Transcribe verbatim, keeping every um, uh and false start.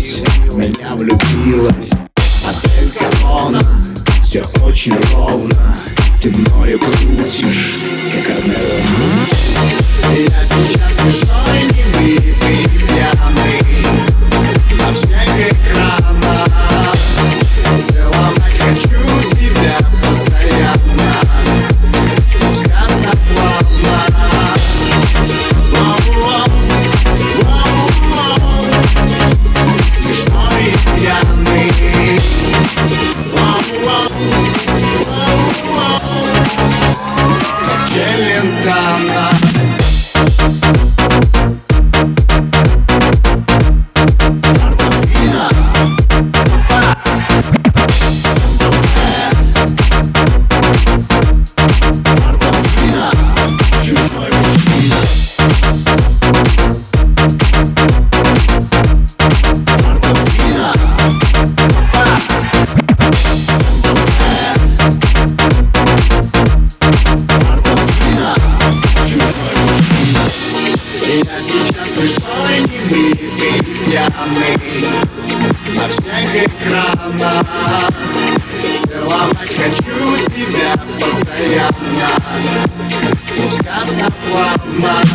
влюбилась, в меня влюбилась. Отель Корона, все очень ровно. Ты мною крутишь, как Арнелла Муть. Я сейчас смешной, небритый, пьяный на всех экранах. Целовать хочу тебя постоянно, спускаться плавно. Смешной и пьяный. Челентано. Я сейчас смешной, небритый, пьяный на всех экранах. Целовать хочу тебя постоянно, спускаться плавно.